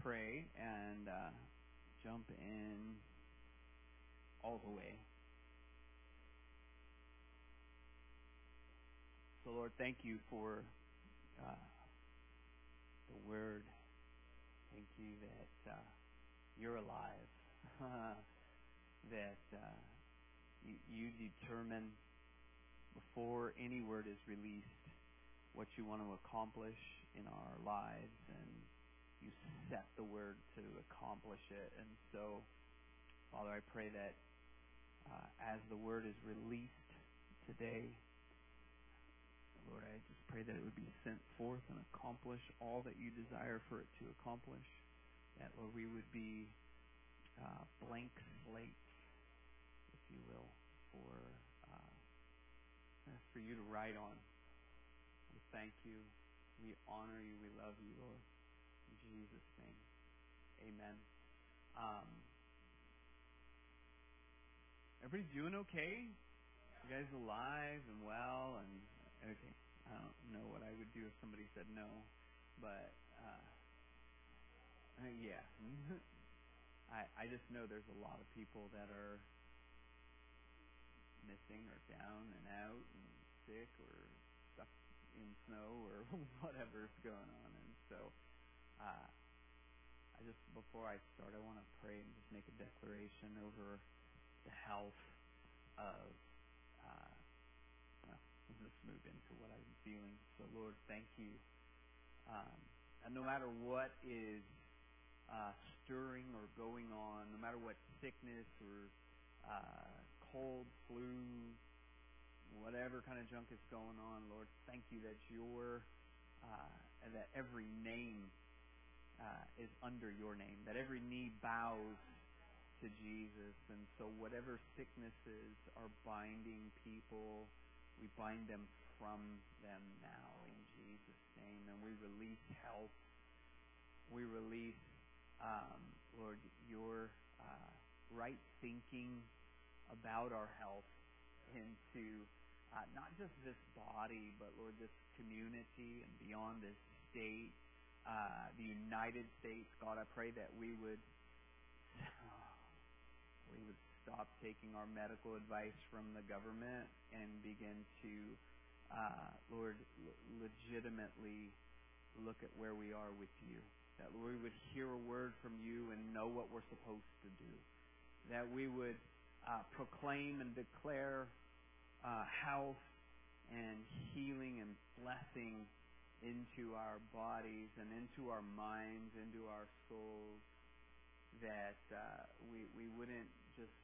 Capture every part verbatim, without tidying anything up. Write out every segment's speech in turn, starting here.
pray and uh, jump in all the way. So, Lord, thank you for uh, the Word. Thank you that uh, you're alive, that uh, you, you determine before any word is released what you want to accomplish in our lives, and you set the word to accomplish it. And so, Father, I pray that uh, as the word is released today, Lord, I just pray that it would be sent forth and accomplish all that you desire for it to accomplish. That, Lord, we would be uh, blank slates, if you will, for uh, for you to write on. We thank you. We honor you. We love you, Lord. In Jesus' name, amen. Um, everybody doing okay? You guys alive and well? And okay, I don't know what I would do if somebody said no, but uh, uh, yeah, I I just know there's a lot of people that are missing or down and out and sick or stuck in snow or whatever's going on, and so uh, I just before I start, I want to pray and just make a declaration over the health of. Uh, well, Let's just move into what I'm feeling. So, Lord, thank you. Um, and no matter what is uh, stirring or going on, no matter what sickness or uh, cold, flu, whatever kind of junk is going on, Lord, thank you that your uh, that every name uh, is under your name, that every knee bows to Jesus, and so whatever sicknesses are binding people, we bind them from them now in Jesus' name, and we release health. We release, um, Lord, your uh, right thinking about our health into uh, not just this body, but, Lord, this community and beyond this state, uh, the United States. God, I pray that we would we would stop taking our medical advice from the government and begin to, uh, Lord, l- legitimately look at where we are with you. That we would hear a word from you and know what we're supposed to do. That we would uh, proclaim and declare uh, health and healing and blessing into our bodies and into our minds, into our souls. That uh, we we wouldn't just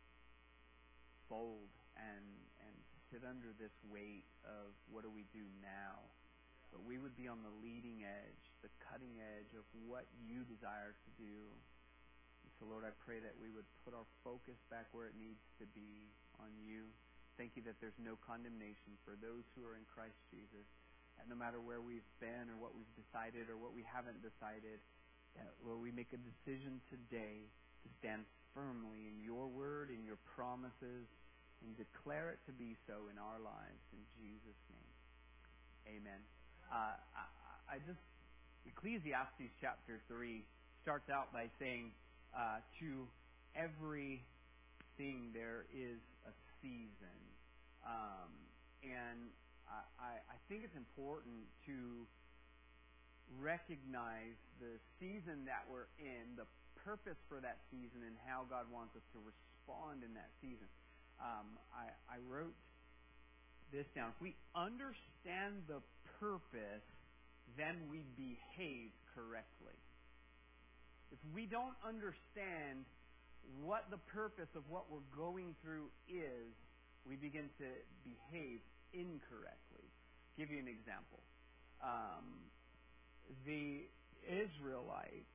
fold and and sit under this weight of what do we do now, but we would be on the leading edge, the cutting edge of what you desire to do. And so, Lord, I pray that we would put our focus back where it needs to be, on you. Thank you that there's no condemnation for those who are in Christ Jesus. And no matter where we've been or what we've decided or what we haven't decided, that, Lord, we make a decision today to stand firmly in your word, in your promises, and declare it to be so in our lives. In Jesus' name, amen. Uh, I, I just, Ecclesiastes chapter three starts out by saying, uh, to everything there is a season. Um, and I, I think it's important to recognize the season that we're in, the purpose for that season, and how God wants us to respond in that season. Um, I, I wrote this down. If we understand the purpose, then we behave correctly. If we don't understand what the purpose of what we're going through is, we begin to behave incorrectly. I'll give you an example. Um, the Israelites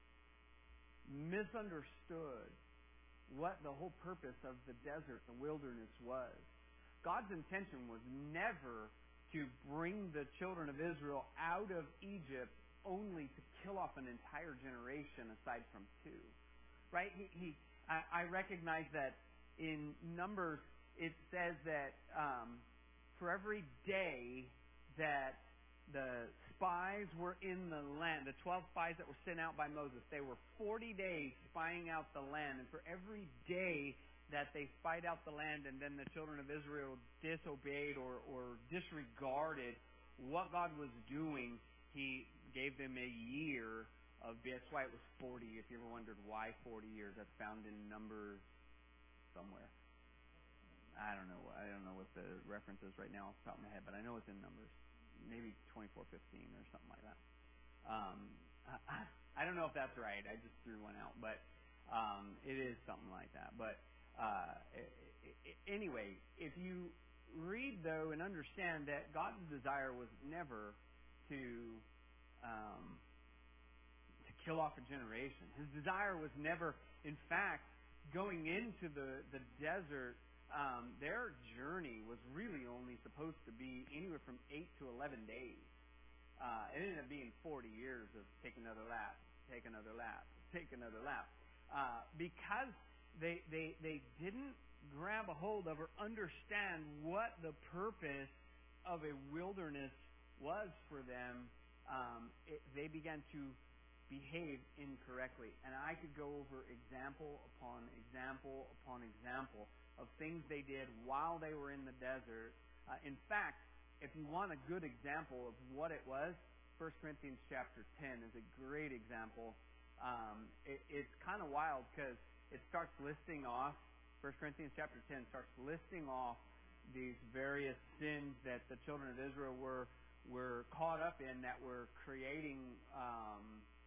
misunderstood what the whole purpose of the desert, the wilderness was. God's intention was never to bring the children of Israel out of Egypt only to kill off an entire generation aside from two. Right? He, he I, I recognize that in Numbers it says that um, for every day that the spies were in the land, the twelve spies that were sent out by Moses, they were forty days spying out the land. And for every day that they spied out the land and then the children of Israel disobeyed or, or disregarded what God was doing, He gave them a year of, that's why it was forty. If you ever wondered why forty years, that's found in Numbers somewhere. I don't know. I don't know what the reference is right now off the top of my head, but I know it's in Numbers. Maybe twenty-four fifteen or something like that. Um, I, I don't know if that's right. I just threw one out, but um, it is something like that. But uh, anyway, if you read though and understand that God's desire was never to um, to kill off a generation. His desire was never, in fact, going into the the desert. Um, their journey was really only supposed to be anywhere from eight to eleven days. Uh, it ended up being forty years of take another lap, take another lap, take another lap, uh, because they they they didn't grab a hold of or understand what the purpose of a wilderness was for them. Um, it, they began to behave incorrectly, and I could go over example upon example upon example of things they did while they were in the desert. Uh, in fact, if you want a good example of what it was, First Corinthians chapter ten is a great example. Um, it, it's kind of wild because it starts listing off, First Corinthians chapter ten starts listing off these various sins that the children of Israel were were caught up in that were creating um,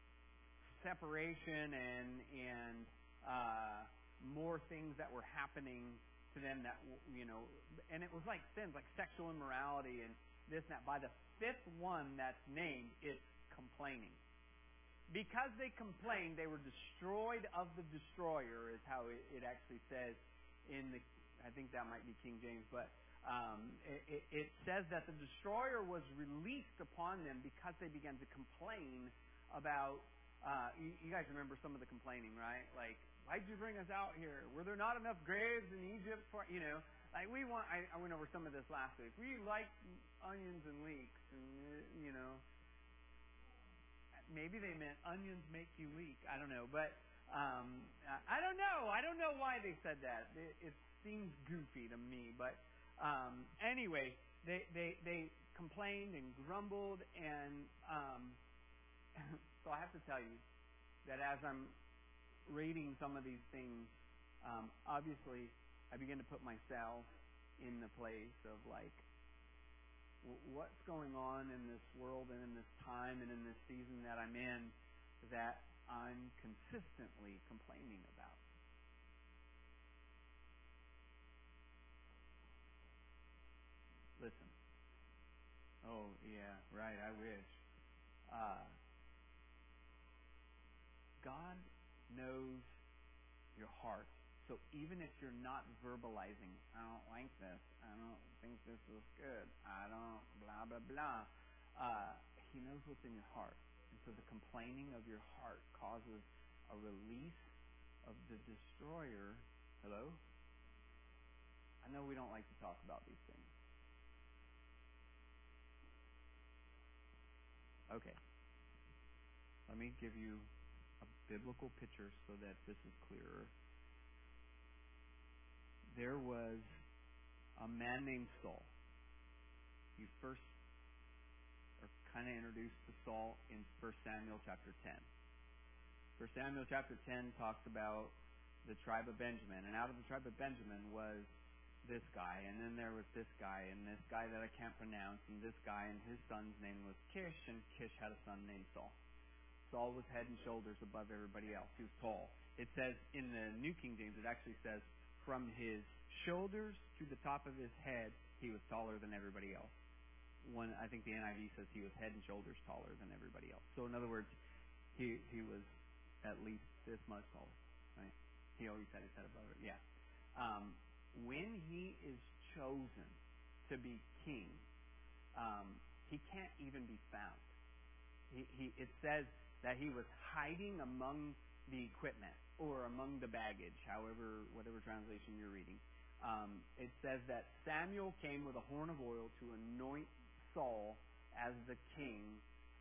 separation and, and uh, more things that were happening to them that, you know, and it was like sins, like sexual immorality and this and that. By the fifth one that's named, it's complaining. Because they complained, they were destroyed of the destroyer, is how it, it actually says in the, I think that might be King James, but um, it, it says that the destroyer was released upon them because they began to complain about, uh, you, you guys remember some of the complaining, right? Like, why'd you bring us out here? Were there not enough graves in Egypt for, you know, like we want, I, I went over some of this last week. We like onions and leeks and, you know, maybe they meant onions make you weak. I don't know, but um, I don't know. I don't know why they said that. It, it seems goofy to me, but um, anyway, they, they, they complained and grumbled, and um, so I have to tell you that as I'm reading some of these things, um, obviously I begin to put myself in the place of like, w- what's going on in this world and in this time and in this season that I'm in that I'm consistently complaining about. Listen. Oh, yeah, right, I wish. Uh, God knows your heart. So even if you're not verbalizing, I don't like this, I don't think this is good, I don't, blah, blah, blah, uh, He knows what's in your heart. And so the complaining of your heart causes a release of the destroyer. Hello? I know we don't like to talk about these things. Okay. Let me give you a biblical picture so that this is clearer. There was a man named Saul. You first are kind of introduced to Saul in First Samuel chapter ten. First Samuel chapter ten talks about the tribe of Benjamin, and out of the tribe of Benjamin was this guy, and then there was this guy, and this guy that I can't pronounce, and this guy, and his son's name was Kish, and Kish had a son named Saul. Saul was head and shoulders above everybody else. He was tall. It says in the New King James, it actually says, from his shoulders to the top of his head, he was taller than everybody else. One, I think the N I V says he was head and shoulders taller than everybody else. So in other words, he he was at least this much taller. Right? He always had his head above it. Yeah. Um, when he is chosen to be king, um, he can't even be found. He, he it says that he was hiding among the equipment or among the baggage, however, whatever translation you're reading. Um, it says that Samuel came with a horn of oil to anoint Saul as the king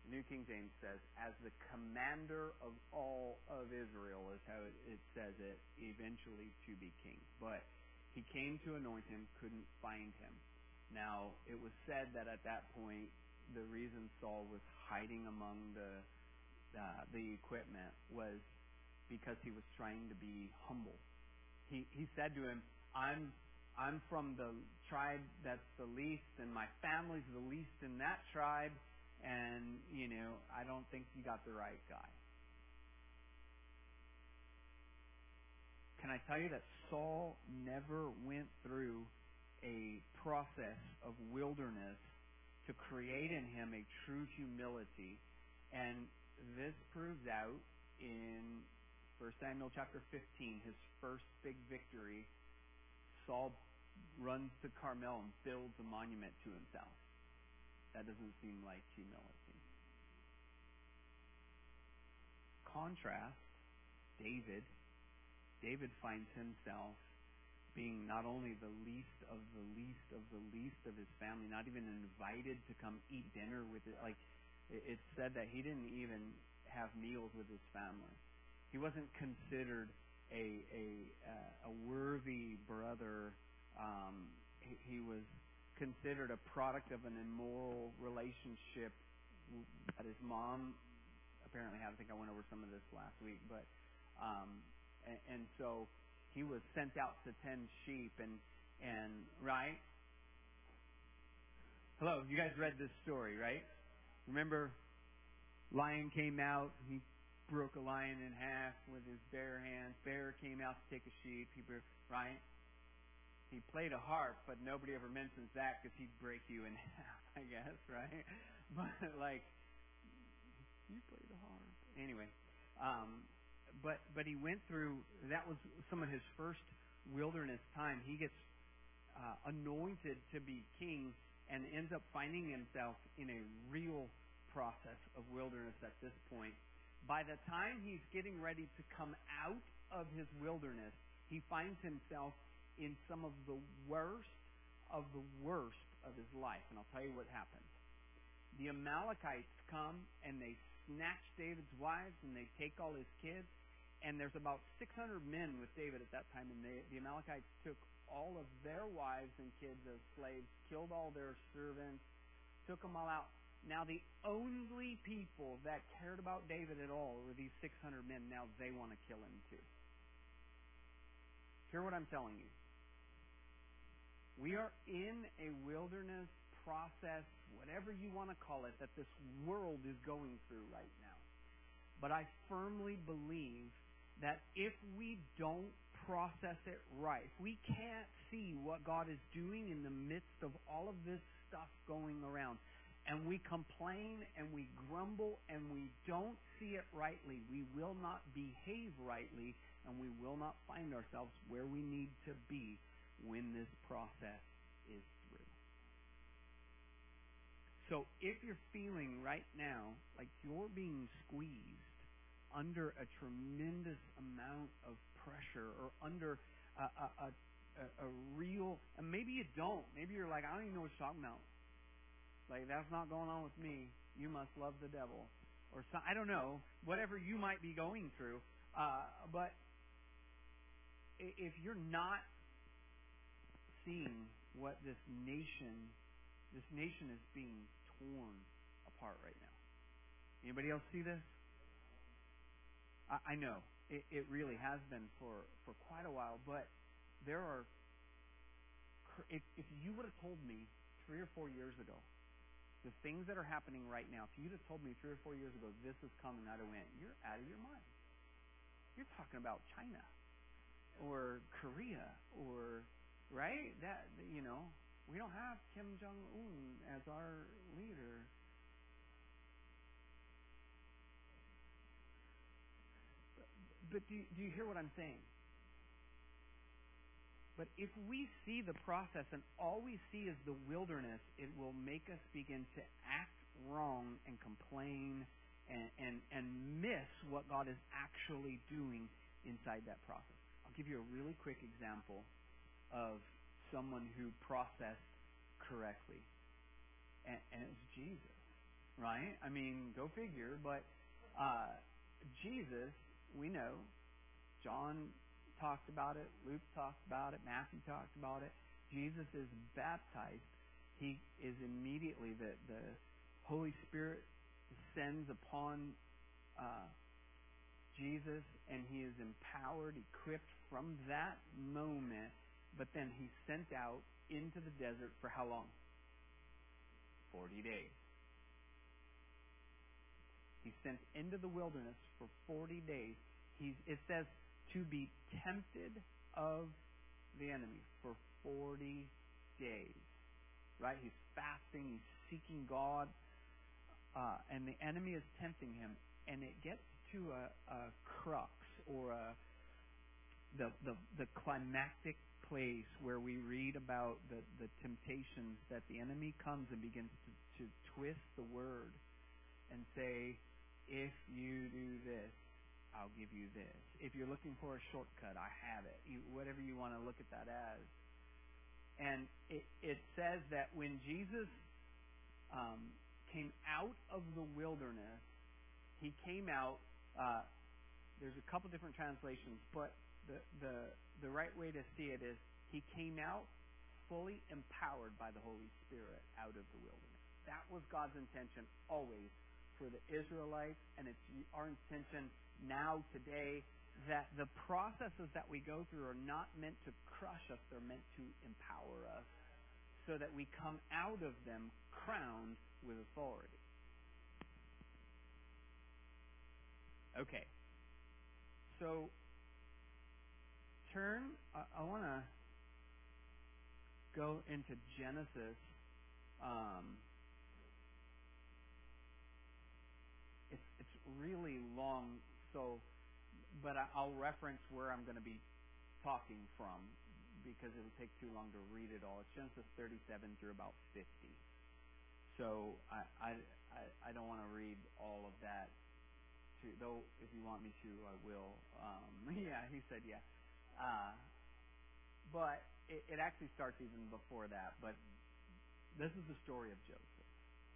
New King James says, as the commander of all of Israel is how it, it says it, eventually to be king. But he came to anoint him, couldn't find him. Now, it was said that at that point, the reason Saul was hiding among the uh, the equipment was because he was trying to be humble. He he said to him, I'm I'm from the tribe that's the least, and my family's the least in that tribe. And, you know, I don't think you got the right guy. Can I tell you that Saul never went through a process of wilderness to create in him a true humility? And this proves out in First Samuel chapter fifteen, his first big victory. Saul runs to Carmel and builds a monument to himself. That doesn't seem like humility. Contrast, David. David finds himself being not only the least of the least of the least of his family, not even invited to come eat dinner with it. Like, it's said that he didn't even have meals with his family. He wasn't considered a a a worthy brother. Um, he, he was considered a product of an immoral relationship that his mom apparently had. I think I went over some of this last week, but um, and, and so he was sent out to tend sheep, and and right. Hello, you guys read this story, right? Remember, lion came out. He broke a lion in half with his bare hands. Bear came out to take a sheep. He broke, right? He played a harp, but nobody ever mentions that because he'd break you in half, I guess, right? But, like, you played the harp. Anyway, um, but but he went through, that was some of his first wilderness time. He gets uh, anointed to be king and ends up finding himself in a real process of wilderness at this point. By the time he's getting ready to come out of his wilderness, he finds himself in some of the worst of the worst of his life. And I'll tell you what happens. The Amalekites come and they snatch David's wives and they take all his kids. And there's about six hundred men with David at that time. And they, the Amalekites took all of their wives and kids as slaves, killed all their servants, took them all out. Now the only people that cared about David at all were these six hundred men. Now they want to kill him too. Hear what I'm telling you. We are in a wilderness process, whatever you want to call it, that this world is going through right now. But I firmly believe that if we don't process it right, if we can't see what God is doing in the midst of all of this stuff going around, and we complain and we grumble and we don't see it rightly, we will not behave rightly, and we will not find ourselves where we need to be when this process is through. So if you're feeling right now like you're being squeezed under a tremendous amount of pressure or under a, a, a, a real, and maybe you don't, maybe you're like, I don't even know what you're talking about. Like, that's not going on with me. You must love the devil. Or some, I don't know, whatever you might be going through. Uh, but if you're not seeing what this nation, this nation is being torn apart right now. Anybody else see this? I, I know it, it really has been for, for quite a while, but there are, if, if you would have told me three or four years ago, the things that are happening right now, if you'd have told me three or four years ago, this is coming, I'd have went, you're out of your mind. You're talking about China or Korea or, right? That, you know, we don't have Kim Jong-un as our leader. But, but do, do you hear what I'm saying? But if we see the process and all we see is the wilderness, it will make us begin to act wrong and complain and, and, and miss what God is actually doing inside that process. I'll give you a really quick example of someone who processed correctly, and, and it was Jesus. right? I mean, go figure. But uh, Jesus, we know, John talked about it, Luke talked about it, Matthew talked about it. Jesus is baptized. He is immediately, the, the Holy Spirit descends upon uh, Jesus, and he is empowered, equipped from that moment, but then he's sent out into the desert for how long? forty days. He's sent into the wilderness for forty days. He's, it says, to be tempted of the enemy for forty days. Right? He's fasting, he's seeking God, uh, and the enemy is tempting him. And it gets to a, a crux, or a, the, the, the climactic place where we read about the, the temptations that the enemy comes and begins to, to twist the word and say, if you do this, I'll give you this. If you're looking for a shortcut, I have it. You, whatever you want to look at that as. And it, it says that when Jesus um, came out of the wilderness, he came out, uh, there's a couple different translations, but the, the, the right way to see it is he came out fully empowered by the Holy Spirit out of the wilderness. That was God's intention always for the Israelites, and it's our intention now, today, that the processes that we go through are not meant to crush us, they're meant to empower us so that we come out of them crowned with authority. Okay. So, turn, I, I want to go into Genesis. Um, it's, it's really long, so, but I, I'll reference where I'm going to be talking from because it'll take too long to read it all. It's Genesis thirty-seven through about fifty. So I I, I, I don't want to read all of that. To, though if you want me to, I will. Um, yeah, he said yeah. Uh, but it, it actually starts even before that. But this is the story of Joseph.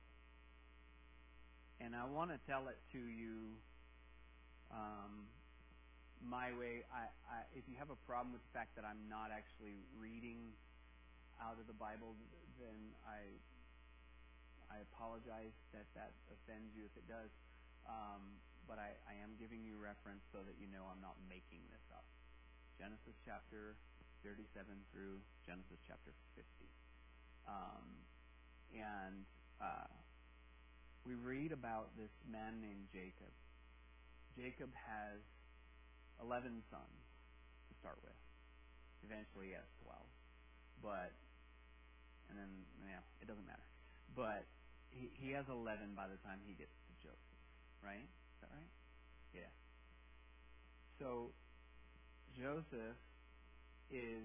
And I want to tell it to you um, my way. I, I, if you have a problem with the fact that I'm not actually reading out of the Bible, then I I apologize that that offends you if it does. Um, but I, I am giving you reference so that you know I'm not making this up. Genesis chapter thirty-seven through Genesis chapter fifty. Um, and uh, we read about this man named Jacob. Jacob has eleven sons to start with. Eventually he has twelve. But, and then, yeah, it doesn't matter. But he, he has eleven by the time he gets to Joseph. Right? Is that right? Yeah. So, Joseph is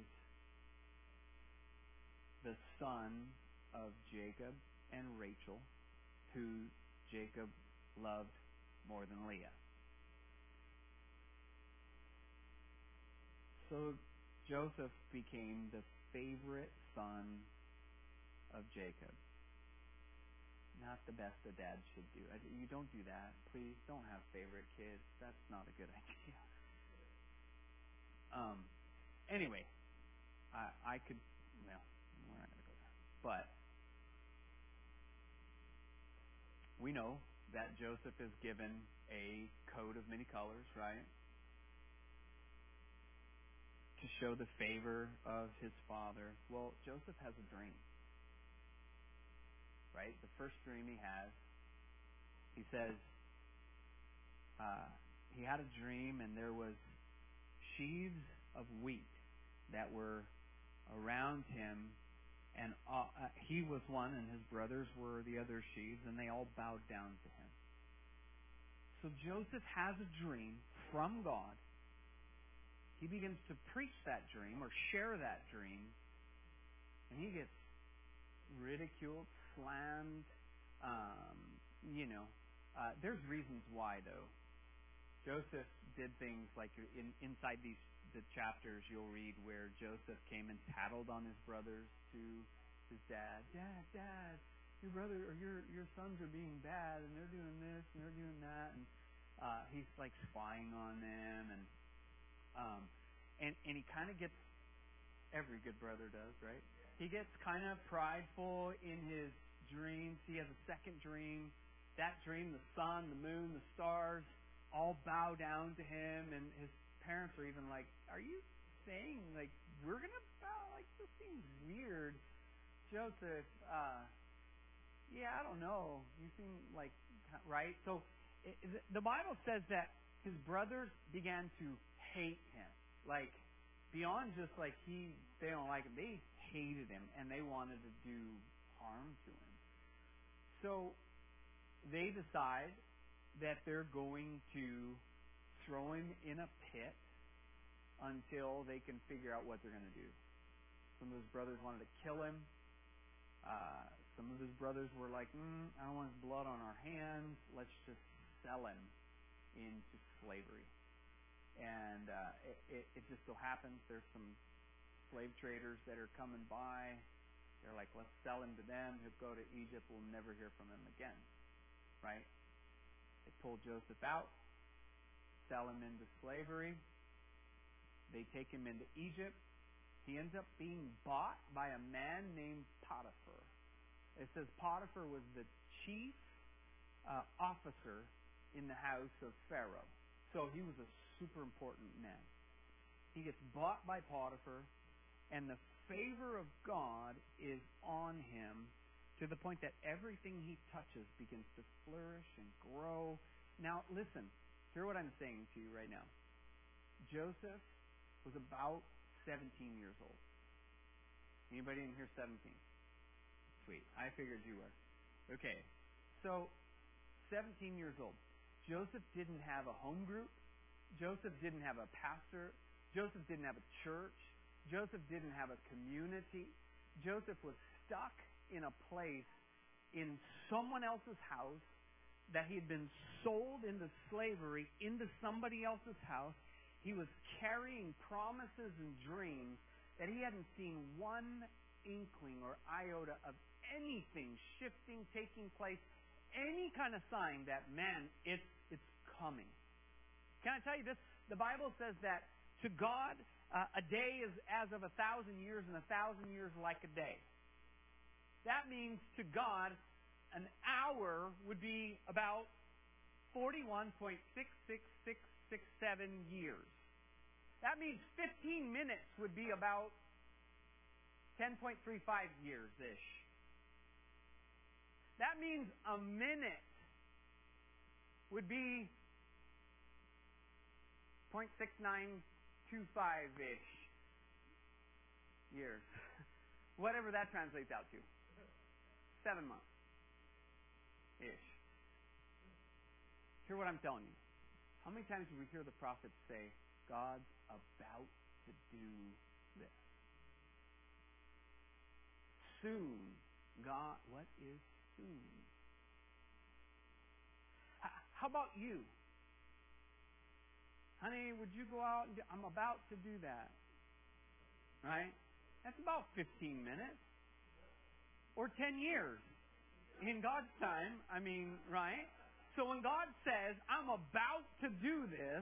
the son of Jacob and Rachel, who Jacob loved more than Leah. So Joseph became the favorite son of Jacob. Not the best a dad should do. You don't do that. Please don't have favorite kids. That's not a good idea. Um. Anyway, I, I could, well, we're not going to go there. But we know that Joseph is given a coat of many colors, right? To show the favor of his father. Well, Joseph has a dream. Right? The first dream he has, he says, uh, he had a dream and there was sheaves of wheat that were around him, and uh, uh, he was one and his brothers were the other sheaves, and they all bowed down to him. So Joseph has a dream from God. He begins to preach that dream or share that dream, and he gets ridiculed, slammed. Um, you know, uh, there's reasons why, though. Joseph did things like in, inside these the chapters you'll read where Joseph came and tattled on his brothers to his dad. Dad, Dad, your brother or your your sons are being bad, and they're doing this and they're doing that, and uh, he's like spying on them, and um, and and he kind of gets, every good brother does, right? He gets kind of prideful in his dreams. He has a second dream. That dream, the sun, the moon, the stars, all bow down to him, and his parents are even like, "Are you saying like we're gonna bow? Like this seems weird." Joseph, uh, yeah, I don't know. You seem like right. So it, the Bible says that his brothers began to hate him, like beyond just like he they don't like him. They hated him and they wanted to do harm to him. So they decide that they're going to throw him in a pit until they can figure out what they're going to do. Some of his brothers wanted to kill him. Uh, some of his brothers were like, mm, I don't want his blood on our hands. Let's just sell him into slavery. And uh, it, it, it just so happens there's some slave traders that are coming by. They're like, let's sell him to them. He'll go to Egypt. We'll never hear from him again. Right? They pull Joseph out, sell him into slavery. They take him into Egypt. He ends up being bought by a man named Potiphar. It says Potiphar was the chief uh, officer in the house of Pharaoh. So he was a super important man. He gets bought by Potiphar, and the favor of God is on him to the point that everything he touches begins to flourish and grow. Now, listen, hear what I'm saying to you right now. Joseph was about seventeen years old. Anybody in here seventeen? Sweet. I figured you were. Okay. So, seventeen years old. Joseph didn't have a home group. Joseph didn't have a pastor. Joseph didn't have a church. Joseph didn't have a community. Joseph was stuck in a place in someone else's house that he had been sold into slavery into somebody else's house. He was carrying promises and dreams that he hadn't seen one inkling or iota of anything shifting, taking place, any kind of sign that, man, it's it's coming. Can I tell you this? The Bible says that to God, uh, a day is as of a thousand years, and a thousand years like a day. That means to God, an hour would be about forty-one point six six six six seven years. That means fifteen minutes would be about ten point three five years-ish. That means a minute would be zero point six nine two five-ish years. Whatever that translates out to. Seven months-ish. Hear what I'm telling you. How many times do we hear the prophets say, God's about to do this? Soon. God, what is soon? How about you? Honey, would you go out and do, I'm about to do that. Right? That's about fifteen minutes. Or ten years. In God's time, I mean, right? So when God says, I'm about to do this,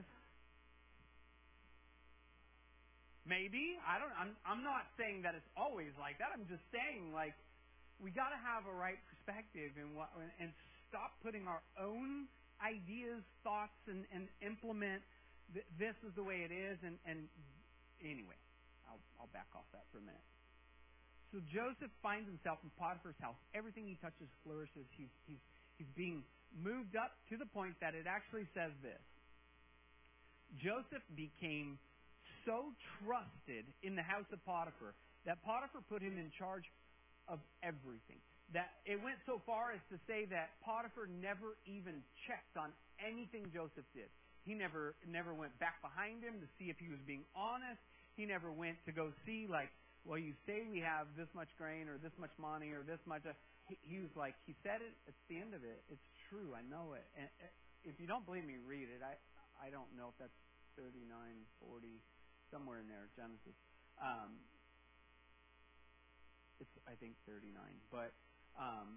maybe, I don't, I'm, I'm not saying that it's always like that. I'm just saying, like, we got to have a right perspective and what, and stop putting our own ideas, thoughts, and, and implement th- this is the way it is. And, and anyway, I'll, I'll back off that for a minute. So Joseph finds himself in Potiphar's house. Everything he touches flourishes. He's, he's, he's being moved up to the point that it actually says this. Joseph became so trusted in the house of Potiphar that Potiphar put him in charge of everything. That it went so far as to say that Potiphar never even checked on anything Joseph did. He never never went back behind him to see if he was being honest. He never went to go see, like, well, you say we have this much grain or this much money or this much. Uh, he, he was like, he said it. It's the end of it. It's true. I know it. And if you don't believe me, read it. I I don't know if that's thirty-nine, forty, somewhere in there, Genesis. Um, it's I think thirty-nine, but um,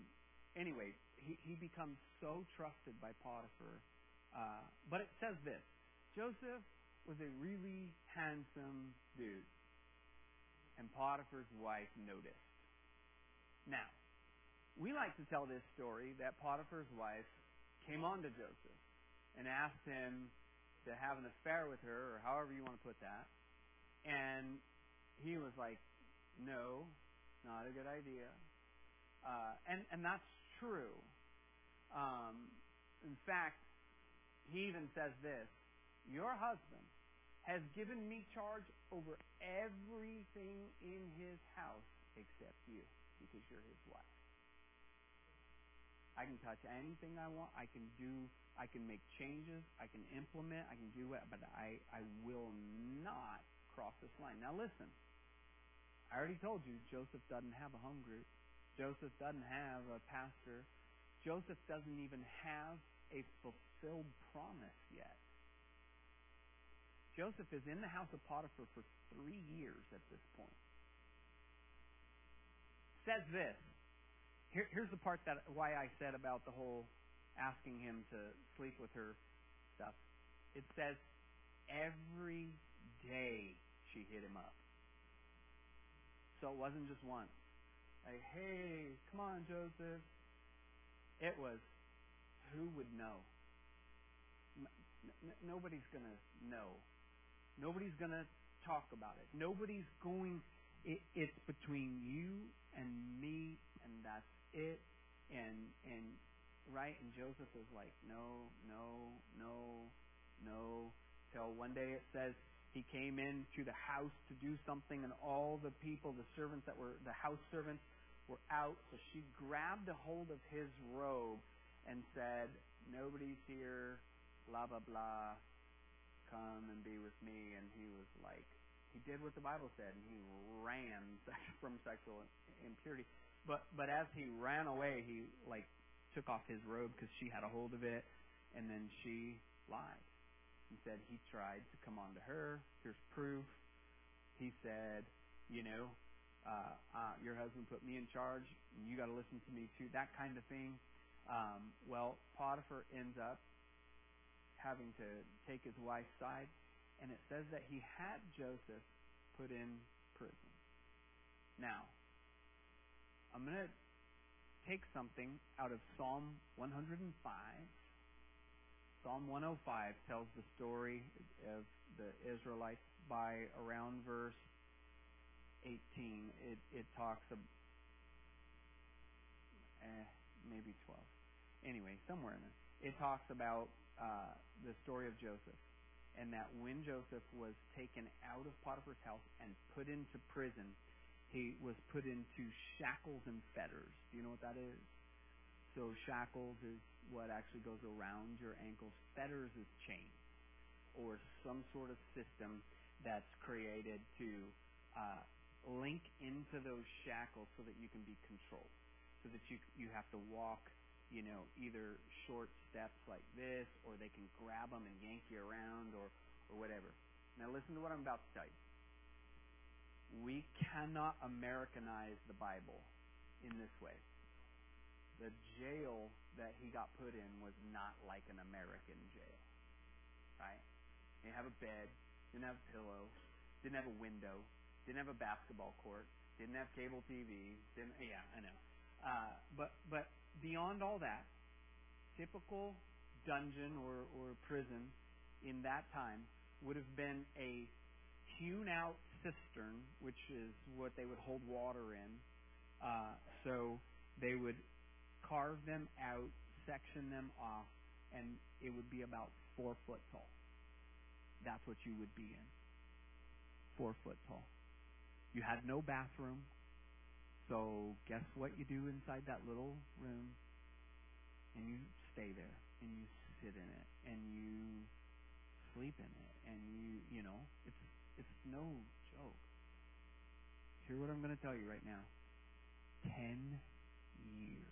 anyway, he, he becomes so trusted by Potiphar. Uh, but it says this: Joseph was a really handsome dude, and Potiphar's wife noticed. Now, we like to tell this story that Potiphar's wife came on to Joseph and asked him to have an affair with her, or however you want to put that. And he was like, no, not a good idea. Uh, and, and that's true. Um, in fact, he even says this: your husband has given me charge over everything in his house except you, because you're his wife. I can touch anything I want. I can do, I can make changes. I can implement. I can do it, but I, I will not cross this line. Now listen, I already told you Joseph doesn't have a home group. Joseph doesn't have a pastor. Joseph doesn't even have a fulfilled promise yet. Joseph is in the house of Potiphar for three years at this point. Says this. Here, here's the part that why I said about the whole asking him to sleep with her stuff. It says every day she hit him up. So it wasn't just once. Like, hey, come on, Joseph. It was, who would know? N- n- nobody's going to know. Nobody's going to talk about it. Nobody's going, it, it's between you and me, and that's it. And, and, right? And Joseph was like, no, no, no, no. Till one day it says he came into the house to do something, and all the people, the servants that were, the house servants, were out. So she grabbed a hold of his robe and said, nobody's here, blah, blah, blah. Come and be with me. And he was like, he did what the Bible said, and he ran from sexual impurity. But but as he ran away, he like took off his robe because she had a hold of it, and then she lied and said he tried to come on to her. Here's proof. He said, you know, uh, uh, your husband put me in charge, and you got to listen to me too. That kind of thing. Um, well, Potiphar ends up having to take his wife's side, and it says that he had Joseph put in prison. Now, I'm going to take something out of Psalm one oh five. Psalm one oh five tells the story of the Israelites by around verse eighteen. It, it talks of, eh, maybe twelve. Anyway, somewhere in there. It talks about uh, the story of Joseph, and that when Joseph was taken out of Potiphar's house and put into prison, he was put into shackles and fetters. Do you know what that is? So shackles is what actually goes around your ankles. Fetters is chains, or some sort of system that's created to uh, link into those shackles so that you can be controlled, so that you you have to walk, you know, either short steps like this, or they can grab them and yank you around, or, or whatever. Now listen to what I'm about to tell you. We cannot Americanize the Bible in this way. The jail that he got put in was not like an American jail, right? Didn't have a bed, didn't have a pillow, didn't have a window, didn't have a basketball court, didn't have cable T V, didn't, yeah, I know. Uh, but, but beyond all that, typical dungeon or, or prison in that time would have been a hewn out cistern, which is what they would hold water in. Uh, so they would carve them out, section them off, and it would be about four foot tall. That's what you would be in. Four foot tall. You had no bathroom, so guess what you do inside that little room? And you stay there, and you sit in it, and you sleep in it, and you, you know, it's it's no joke. Hear what I'm going to tell you right now. Ten years.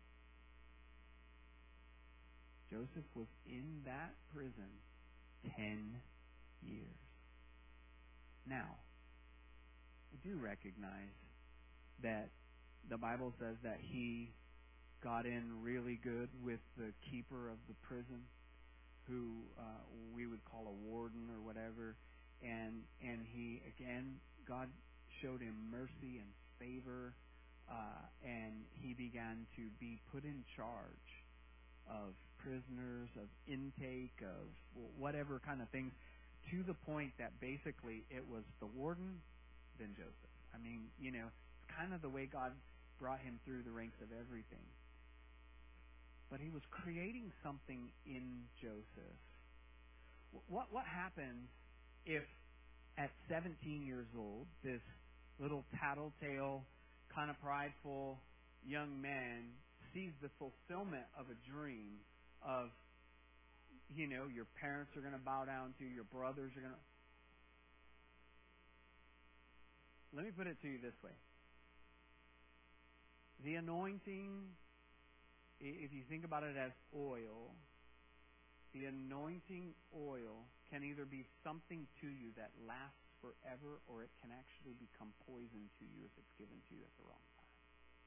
Joseph was in that prison ten years. Now, I do recognize that the Bible says that he got in really good with the keeper of the prison, who uh, we would call a warden or whatever, and and he again, God showed him mercy and favor, uh, and he began to be put in charge of prisoners, of intake, of whatever kind of things, to the point that basically it was the warden, then Joseph. I mean, you know, it's kind of the way God brought him through the ranks of everything. But he was creating something in Joseph. What what happens if at seventeen years old, this little tattletale, kind of prideful young man sees the fulfillment of a dream of, you know, your parents are going to bow down to you, your brothers are going to... Let me put it to you this way. The anointing, if you think about it as oil, the anointing oil can either be something to you that lasts forever, or it can actually become poison to you if it's given to you at the wrong time.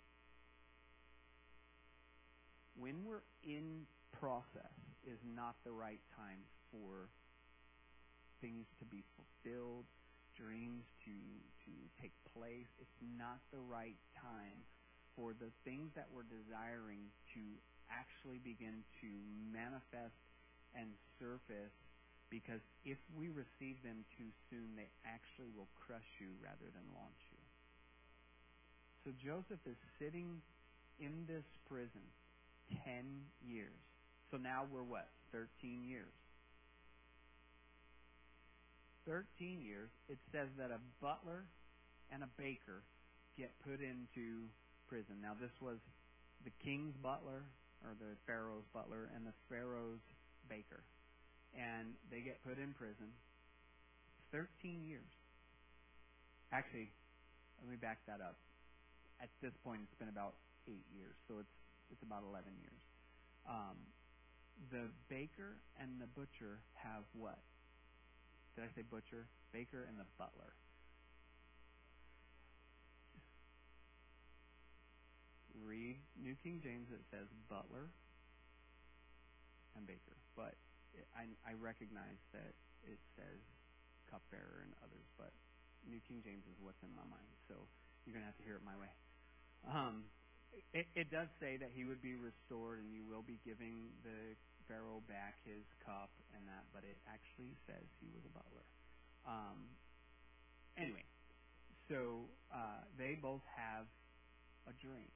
When we're in process is not the right time for things to be fulfilled, dreams to to take place. It's not the right time for the things that we're desiring to actually begin to manifest and surface, because if we receive them too soon, they actually will crush you rather than launch you. So Joseph is sitting in this prison ten years. So now we're what? thirteen years. thirteen years, it says that a butler and a baker get put into prison. Now this was the king's butler, or the Pharaoh's butler, and the Pharaoh's baker. And they get put in prison. thirteen years. Actually, let me back that up. At this point, it's been about eight years, so it's it's about eleven years. Um, the baker and the butcher have what? Did I say butcher? Baker and the butler. Read New King James, it says butler and baker. But it, I, I recognize that it says cupbearer and others, but New King James is what's in my mind, so you're going to have to hear it my way. Um, it, it does say that he would be restored and you will be giving the Pharaoh back his cup and that, but it actually says he was a butler. Um, anyway, so uh, they both have a dream.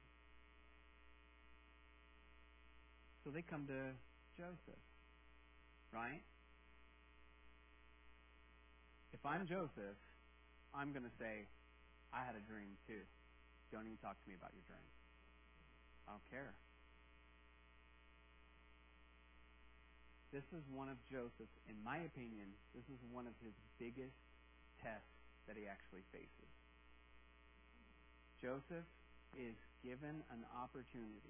So they come to Joseph, right? If I'm Joseph, I'm going to say, I had a dream too. Don't even talk to me about your dream. I don't care. This is one of Joseph's, in my opinion, this is one of his biggest tests that he actually faces. Joseph is given an opportunity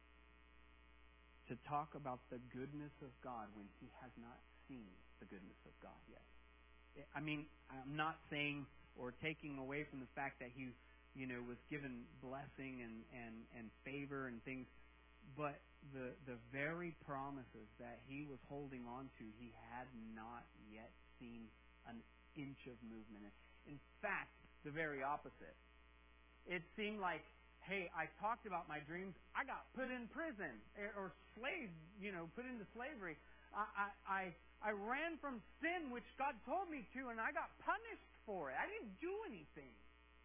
to talk about the goodness of God when he has not seen the goodness of God yet. I mean, I'm not saying or taking away from the fact that he, you know, was given blessing and, and, and favor and things, but the the very promises that he was holding on to, he had not yet seen an inch of movement. In fact, the very opposite. It seemed like, hey, I talked about my dreams. I got put in prison or slave, you know, put into slavery. I, I, I, I ran from sin, which God told me to, and I got punished for it. I didn't do anything.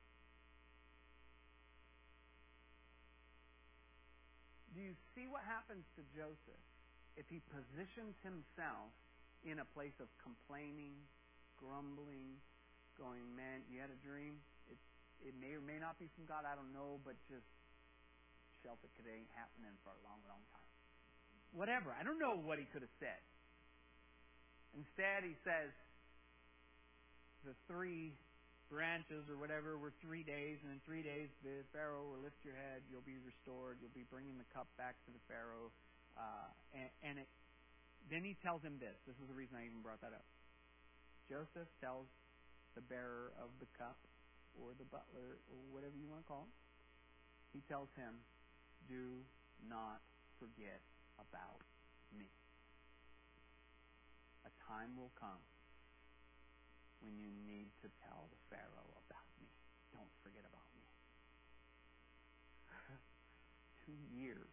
Do you see what happens to Joseph if he positions himself in a place of complaining, grumbling, going, man, you had a dream? It, it may or may not be from God, I don't know, but just shelf it because it ain't happening for a long, long time. Whatever. I don't know what he could have said. Instead, he says, the three branches or whatever were three days, and in three days the Pharaoh will lift your head, you'll be restored, you'll be bringing the cup back to the Pharaoh. Uh, and and it, then he tells him this. This is the reason I even brought that up. Joseph tells the bearer of the cup, or the butler, or whatever you want to call him, he tells him, do not forget about me. A time will come when you need to tell the Pharaoh about me. Don't forget about me. Two years.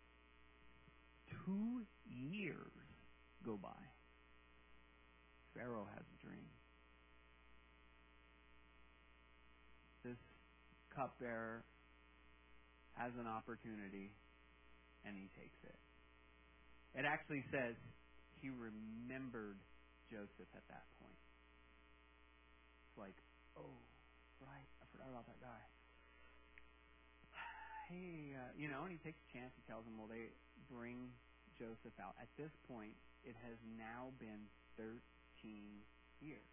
Two years go by. Pharaoh has a dream. This cupbearer has an opportunity, and he takes it. It actually says he remembered Joseph at that point. It's like, oh, right, I forgot about that guy. Hey, uh, you know, and he takes a chance. He tells them, well, they bring Joseph out. At this point, it has now been thirteen years.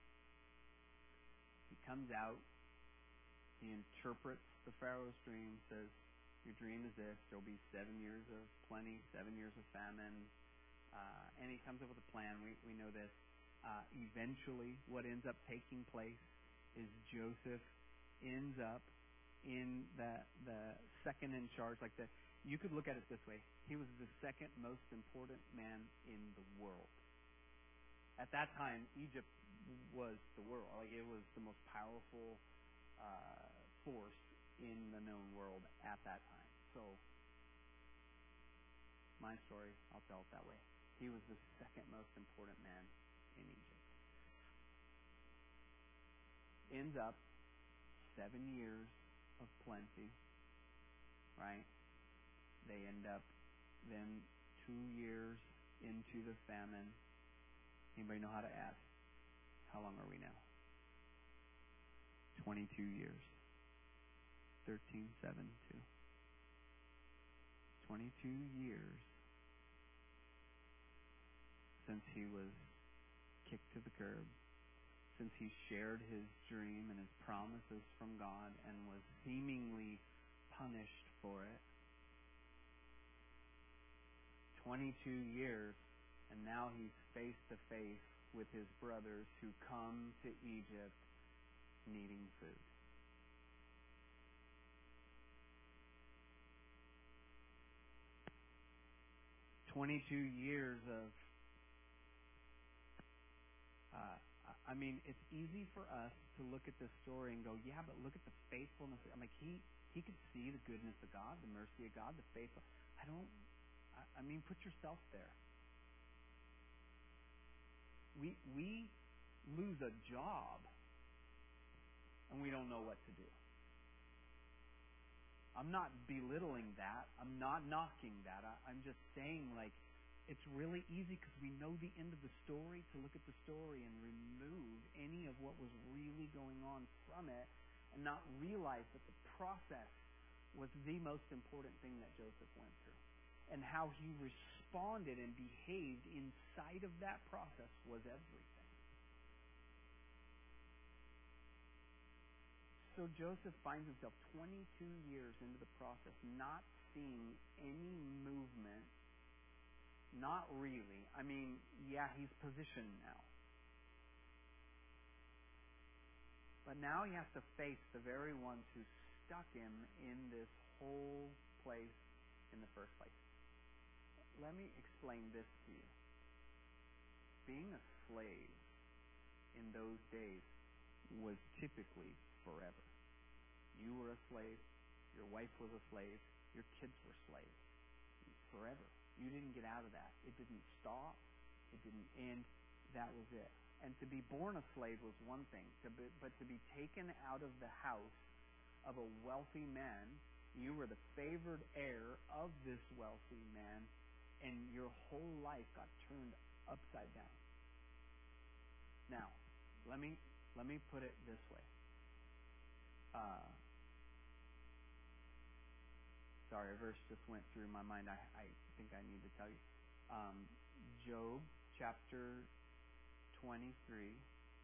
He comes out. He interprets the Pharaoh's dream, says, your dream is this. There will be seven years of plenty, seven years of famine. Uh, and he comes up with a plan. We, we know this. Uh, eventually, what ends up taking place is Joseph ends up in the the second in charge. Like the, you could look at it this way. He was the second most important man in the world. At that time, Egypt was the world. Like it was the most powerful uh, force in the known world at that time. So, my story, I'll tell it that way. He was the second most important man in Egypt. Ends up seven years of plenty, right? They end up then two years into the famine. Anybody know how to ask? How long are we now? twenty-two years. thirteen, seven, two. twenty-two years since he was kicked to the curb, since he shared his dream and his promises from God and was seemingly punished for it. twenty-two years, and now he's face to face with his brothers who come to Egypt needing food. twenty-two years of, uh, I mean, it's easy for us to look at this story and go, yeah, but look at the faithfulness. I'm like, he, he could see the goodness of God, the mercy of God, the faithful. I don't, I, I mean, put yourself there. We, we lose a job and we don't know what to do. I'm not belittling that. I'm not knocking that. I, I'm just saying, like, it's really easy because we know the end of the story to look at the story and remove any of what was really going on from it and not realize that the process was the most important thing that Joseph went through. And how he responded and behaved inside of that process was everything. So Joseph finds himself twenty-two years into the process, not seeing any movement. Not really. I mean, yeah, he's positioned now. But now he has to face the very ones who stuck him in this whole place in the first place. Let me explain this to you. Being a slave in those days was typically forever. You were a slave, your wife was a slave, your kids were slaves. Forever. You didn't get out of that. It didn't stop. It didn't end. That was it. And to be born a slave was one thing, to be, but to be taken out of the house of a wealthy man, you were the favored heir of this wealthy man, and your whole life got turned upside down. Now, let me let me put it this way. Uh, sorry, a verse just went through my mind. I, I think I need to tell you. Um, Job chapter twenty-three,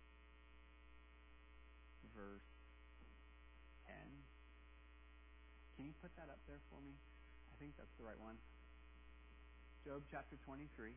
verse ten. Can you put that up there for me? I think that's the right one. Job chapter twenty-three,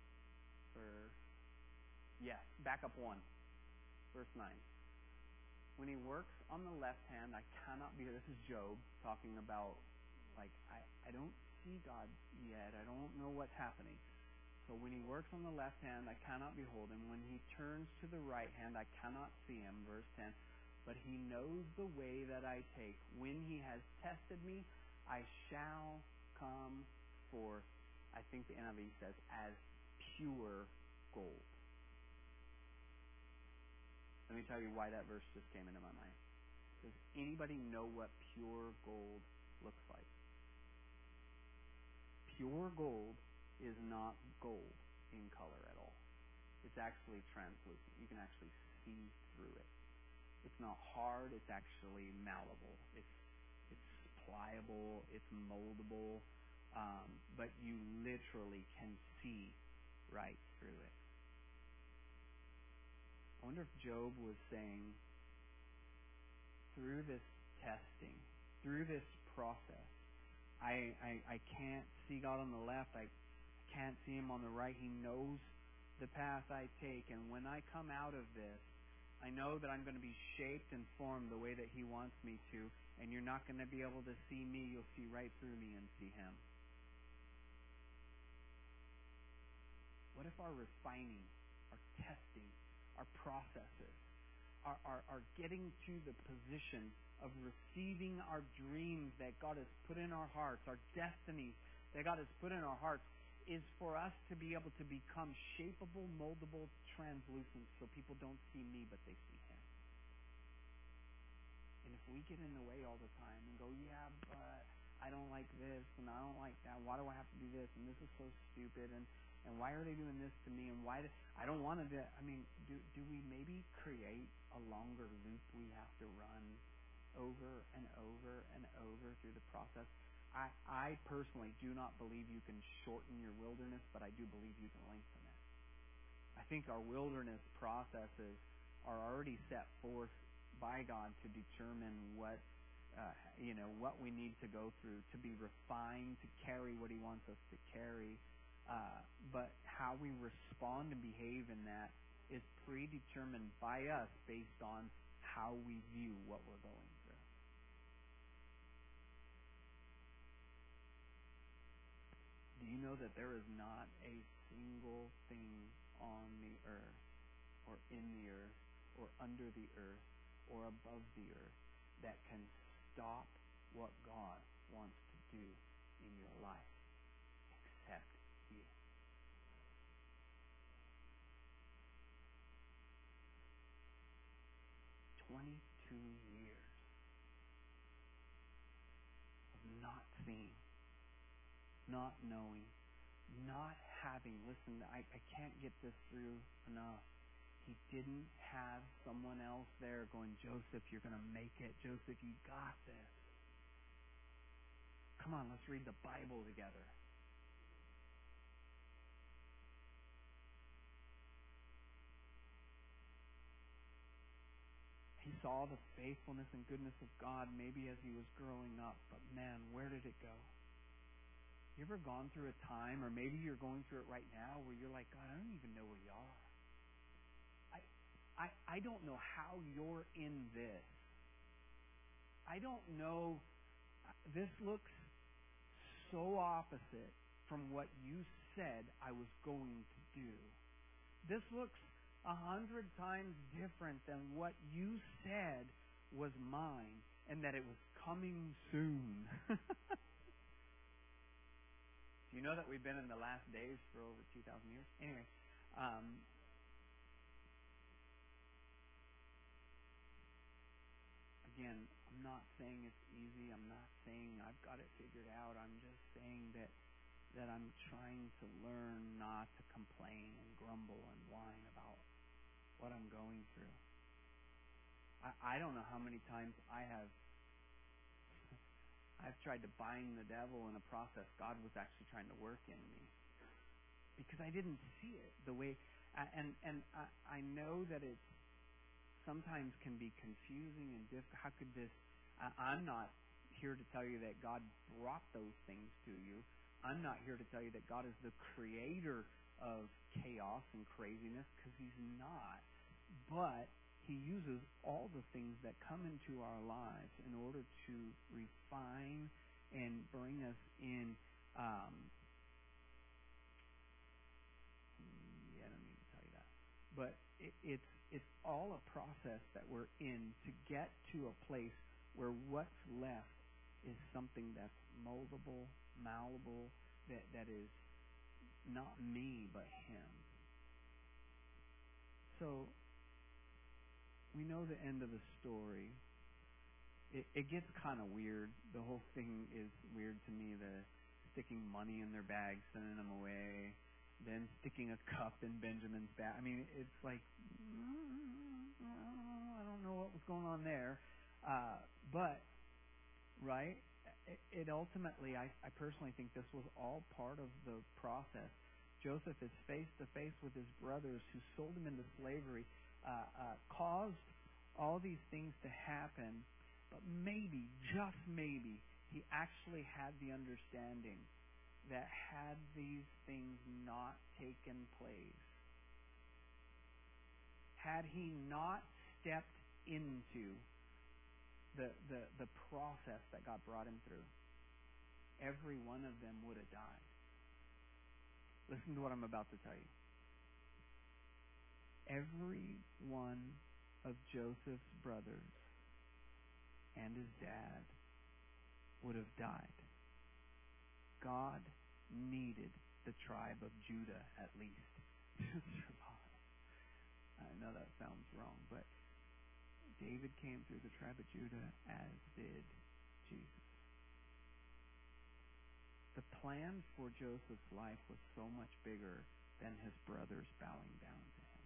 verse, yes, back up one, verse nine. When he works on the left hand, I cannot be, this is Job talking about, like, I, I don't see God yet. I don't know what's happening. So when he works on the left hand, I cannot behold him. When he turns to the right hand, I cannot see him. Verse ten. But he knows the way that I take. When he has tested me, I shall come forth. I think the N I V says, as pure gold. Let me tell you why that verse just came into my mind. Does anybody know what pure gold looks like? Pure gold is not gold in color at all. It's actually translucent. You can actually see through it. It's not hard. It's actually malleable. It's it's pliable. It's moldable. Um, but you literally can see right through it. I wonder if Job was saying, through this testing, through this process, I, I, I can't see God on the left. I can't see him on the right. He knows the path I take. And when I come out of this, I know that I'm going to be shaped and formed the way that he wants me to. And you're not going to be able to see me. You'll see right through me and see him. What if our refining, our testing, our processes are, are, are getting to the position of receiving our dreams that God has put in our hearts, our destinies that God has put in our hearts, is for us to be able to become shapeable, moldable, translucent, so people don't see me, but they see him. And if we get in the way all the time and go, yeah, but I don't like this, and I don't like that, why do I have to do this, and this is so stupid, and, and why are they doing this to me, and why do, I don't want to do, I mean, do, do we maybe create a longer loop we have to run over and over and over through the process? I, I personally do not believe you can shorten your wilderness, but I do believe you can lengthen it. I think our wilderness processes are already set forth by God to determine what, uh, you know, what we need to go through to be refined, to carry what he wants us to carry. Uh, but how we respond and behave in that is predetermined by us based on how we view what we're going through. Do you know that there is not a single thing on the earth or in the earth or under the earth or above the earth that can stop what God wants to do in your life except you? twenty-two years of not seeing, not knowing, not having, listen, I, I can't get this through enough. He didn't have someone else there going, Joseph, you're going to make it. Joseph, you got this. Come on, let's read the Bible together. He saw the faithfulness and goodness of God maybe as he was growing up, but man, where did it go? You ever gone through a time, or maybe you're going through it right now, where you're like, God, I don't even know where you are. I, I, I don't know how you're in this. I don't know. This looks so opposite from what you said I was going to do. This looks a hundred times different than what you said was mine, and that it was coming soon. Do you know that we've been in the last days for over two thousand years? Anyway, um, again, I'm not saying it's easy. I'm not saying I've got it figured out. I'm just saying that that I'm trying to learn not to complain and grumble and whine about what I'm going through. I, I don't know how many times I have I've tried to bind the devil in a process God was actually trying to work in me, because I didn't see it the way, and and I, I know that it sometimes can be confusing and difficult. How could this? I, I'm not here to tell you that God brought those things to you. I'm not here to tell you that God is the creator of chaos and craziness, because he's not. But He uses all the things that come into our lives in order to refine and bring us in. Um, yeah, I don't need to tell you that, but it, it's it's all a process that we're in to get to a place where what's left is something that's moldable, malleable, that that is not me but Him. So we know the end of the story. It, it gets kind of weird. The whole thing is weird to me. The sticking money in their bag, sending them away, then sticking a cup in Benjamin's bag. I mean, it's like, I don't know what was going on there. Uh, but, right, it, it ultimately, I, I personally think this was all part of the process. Joseph is face to face with his brothers who sold him into slavery, uh, uh, caused all these things to happen. But maybe, just maybe, he actually had the understanding that had these things not taken place, had he not stepped into the, the, the process that God brought him through, every one of them would have died. Listen to what I'm about to tell you. Every one of Joseph's brothers and his dad would have died. God needed the tribe of Judah at least to survive. I know that sounds wrong, but David came through the tribe of Judah, as did Jesus. The plan for Joseph's life was so much bigger than his brothers bowing down to him.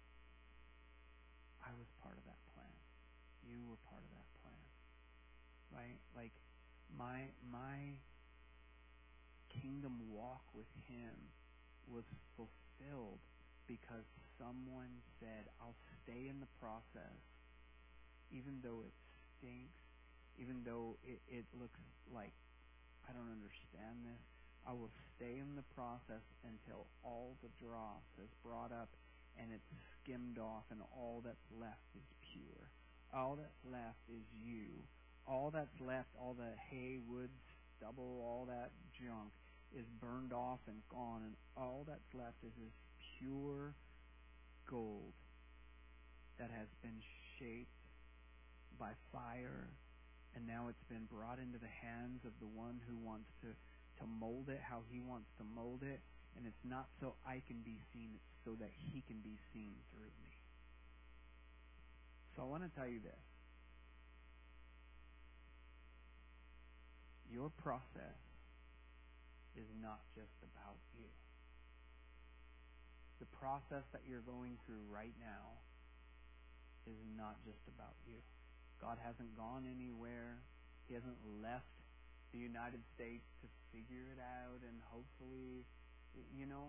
I was part of that plan. You were part of that plan. Right? Like my my kingdom walk with him was fulfilled because someone said, I'll stay in the process even though it stinks, even though it, it looks like I don't understand this. I will stay in the process until all the dross is brought up and it's skimmed off and all that's left is pure. All that's left is you. All that's left, all the hay, wood, stubble, all that junk is burned off and gone, and all that's left is this pure gold that has been shaped by fire, and now it's been brought into the hands of the one who wants to, to mold it how he wants to mold it, and it's not so I can be seen, it's so that he can be seen through me. So I want to tell you this. Your process is not just about you. The process that you're going through right now is not just about you. God hasn't gone anywhere. He hasn't left the United States to figure it out and hopefully, you know,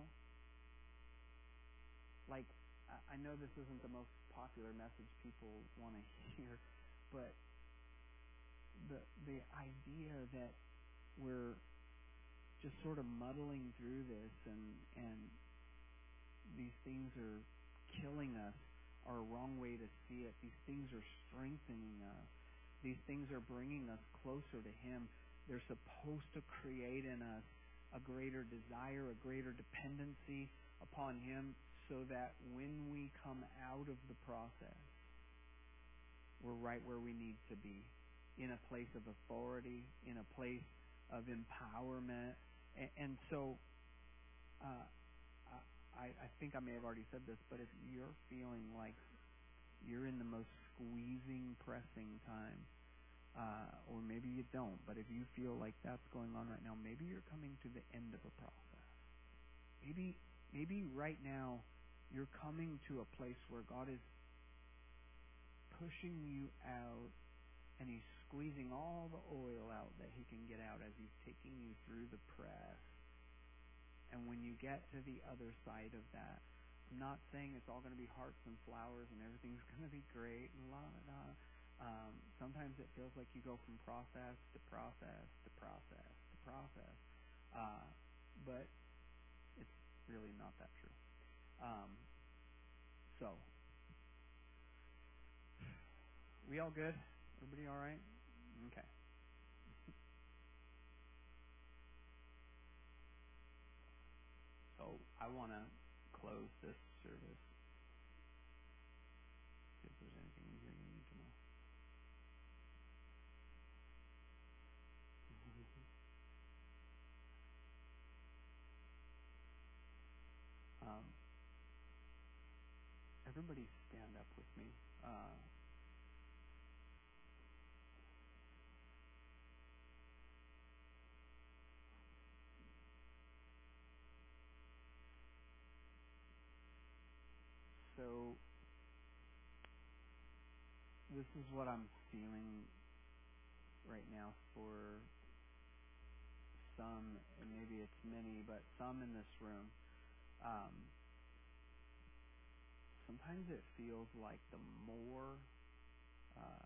like, I know this isn't the most popular message people want to hear, but the the idea that we're just sort of muddling through this and and these things are killing us are a wrong way to see it. These things are strengthening us. These things are bringing us closer to Him. They're supposed to create in us a greater desire, a greater dependency upon Him, so that when we come out of the process, we're right where we need to be, in a place of authority, in a place of empowerment. And, and so, uh, I, I think I may have already said this, but if you're feeling like you're in the most squeezing, pressing time, uh, or maybe you don't, but if you feel like that's going on right now, maybe you're coming to the end of a process. Maybe, maybe right now you're coming to a place where God is pushing you out, and He's squeezing all the oil out that He can get out as He's taking you through the press. And when you get to the other side of that, I'm not saying it's all going to be hearts and flowers and everything's going to be great and la la la. Um, sometimes it feels like you go from process to process to process to process, uh, but it's really not that true. Um, so We all good? Everybody all right? Okay. So I want to close this service. See if there's anything in here you need to know. Um, everybody stand up with me. Uh, so this is what I'm feeling right now for some, and maybe it's many, but some in this room. Um, sometimes it feels like the more uh,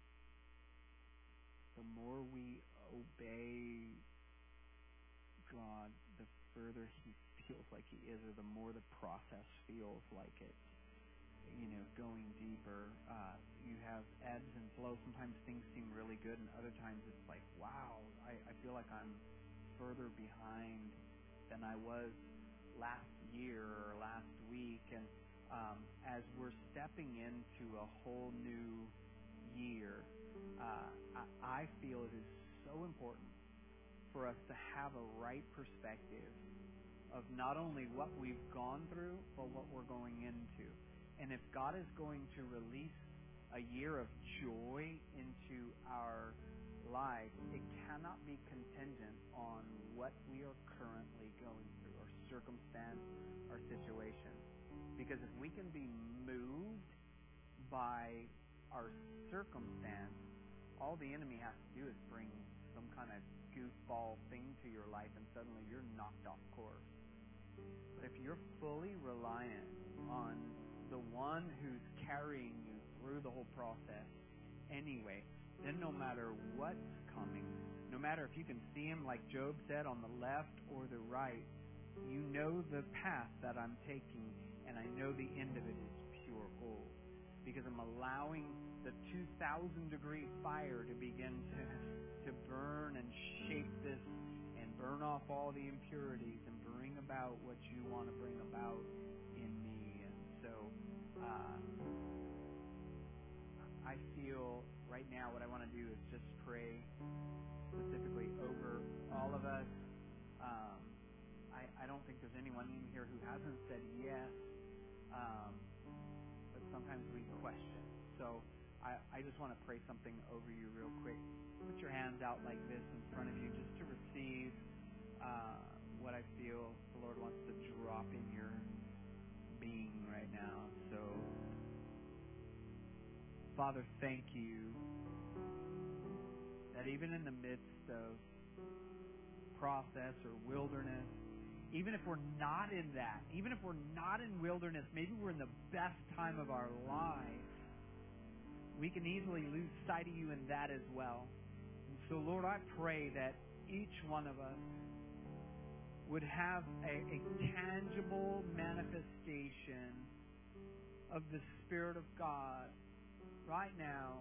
the more we obey God, the further He feels like He is, or the more the process feels like it's, you know, going deeper. Uh, you have ebbs and flows. Sometimes things seem really good, and other times it's like, wow, I, I feel like I'm further behind than I was last year or last week. And um, as we're stepping into a whole new year, uh, I, I feel it is so important for us to have a right perspective of not only what we've gone through, but what we're going into. And if God is going to release a year of joy into our life, it cannot be contingent on what we are currently going through, our circumstance, our situation. Because if we can be moved by our circumstance, all the enemy has to do is bring some kind of goofball thing to your life, and suddenly you're knocked off course. But if you're fully reliant on the one who's carrying you through the whole process anyway, then no matter what's coming, no matter if you can see him, like Job said, on the left or the right, you know the path that I'm taking, and I know the end of it is pure gold. Because I'm allowing the two thousand degree fire to begin to, to burn and shape this and burn off all the impurities and bring about what you want to bring about in me. And so uh, I feel right now what I want to do is just pray specifically over all of us. Um, I, I don't think there's anyone in here who hasn't said yes, um, but sometimes we question. So I, I just want to pray something over you real quick. Put your hands out like this in front of you just to receive uh, what I feel the Lord wants to drop in your being right now. So, Father, thank you that even in the midst of process or wilderness, even if we're not in that, even if we're not in wilderness, maybe we're in the best time of our life, we can easily lose sight of you in that as well. And so, Lord, I pray that each one of us would have a, a tangible manifestation of the Spirit of God right now,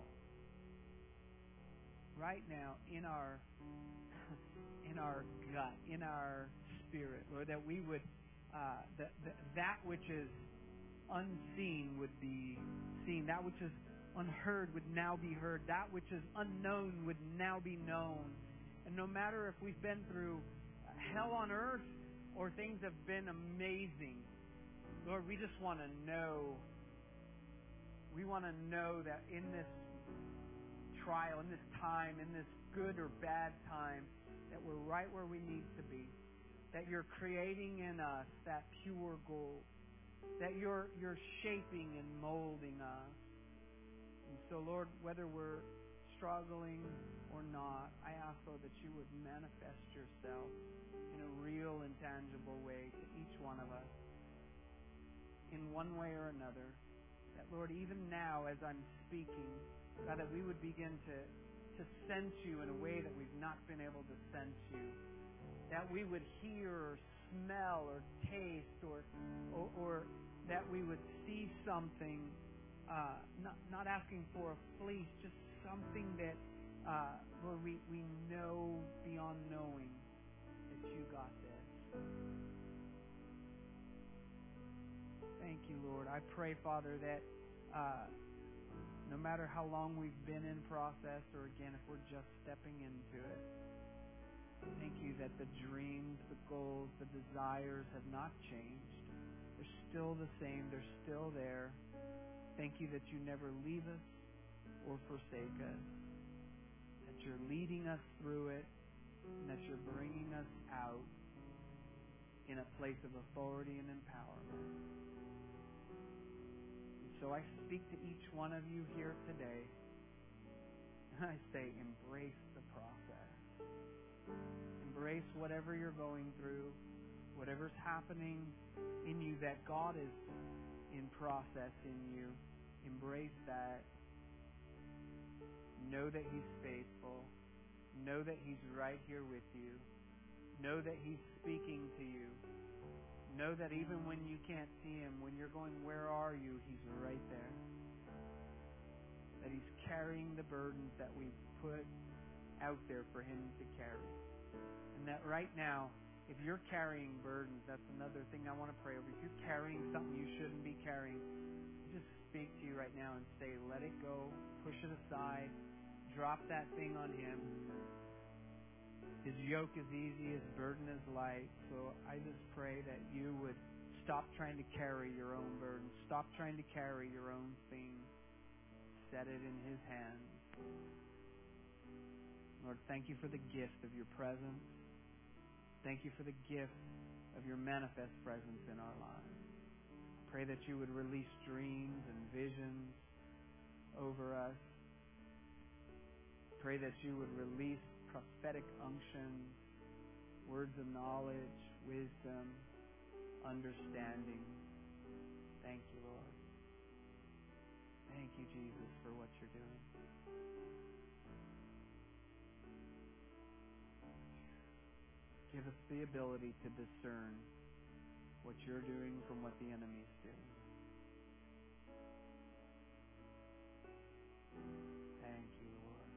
right now in our in our gut, in our spirit, Lord, that we would uh, that, that that which is unseen would be seen, that which is unheard would now be heard, that which is unknown would now be known. And no matter if we've been through hell on earth or things have been amazing, Lord, we just want to know, we want to know that in this trial, in this time, in this good or bad time, that we're right where we need to be, that you're creating in us that pure gold, that you're you're shaping and molding us. And so, Lord, whether we're struggling or not, I ask, Lord, that you would manifest yourself in a real and tangible way to each one of us in one way or another. That, Lord, even now as I'm speaking, God, that we would begin to, to sense you in a way that we've not been able to sense you. That we would hear or smell or taste or, or, or that we would see something uh, not not asking for a fleece, just something that, uh, Lord, we, we know beyond knowing that you got this. Thank you, Lord. I pray, Father, that uh, no matter how long we've been in process, or again, if we're just stepping into it, thank you that the dreams, the goals, the desires have not changed. They're still the same. They're still there. Thank you that you never leave us or forsake us, that you're leading us through it, and that you're bringing us out in a place of authority and empowerment. And so I speak to each one of you here today, and I say, embrace the process. Embrace whatever you're going through, whatever's happening in you that God is in process in you. Embrace that. Know that He's faithful. Know that He's right here with you. Know that He's speaking to you. Know that even when you can't see Him, when you're going, where are you? He's right there. That He's carrying the burdens that we've put out there for Him to carry. And that right now, if you're carrying burdens, that's another thing I want to pray over. If you're carrying something you shouldn't be carrying, just speak to you right now and say, let it go, push it aside, drop that thing on Him. His yoke is easy, His burden is light. So I just pray that you would stop trying to carry your own burden. Stop trying to carry your own thing. Set it in His hands. Lord, thank you for the gift of your presence. Thank you for the gift of your manifest presence in our lives. Pray that you would release dreams and visions over us. Pray that you would release prophetic unctions, words of knowledge, wisdom, understanding. Thank you, Lord. Thank you, Jesus, for what you're doing. Give us the ability to discern what you're doing from what the enemy is doing. Thank you, Lord.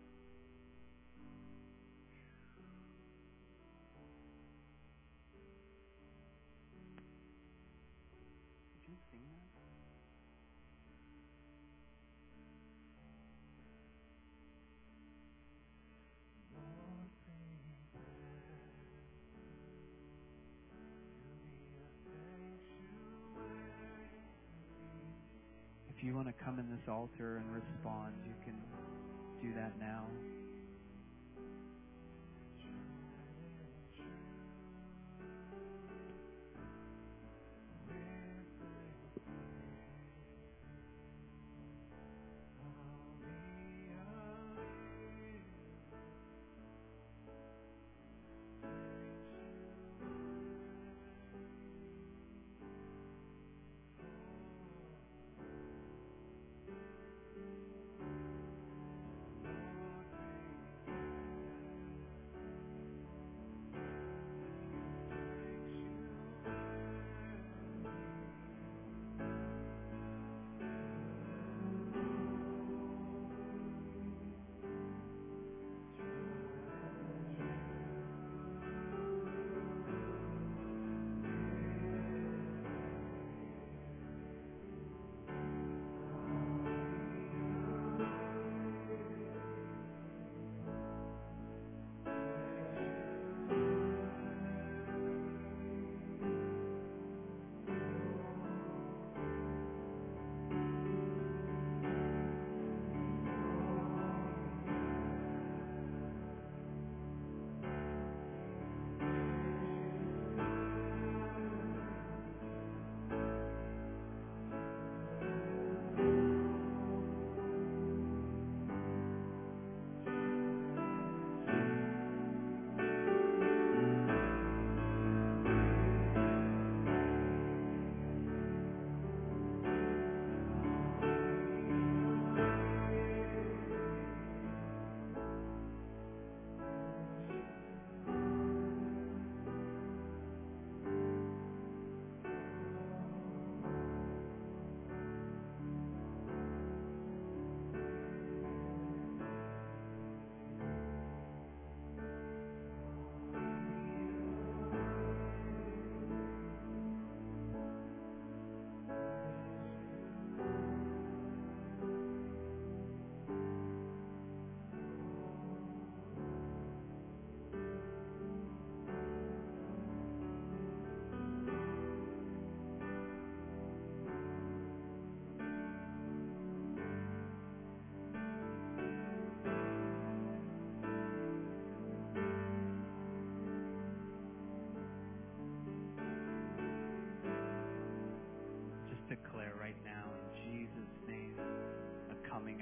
Did you sing that? If you want to come in this altar and respond, you can do that now.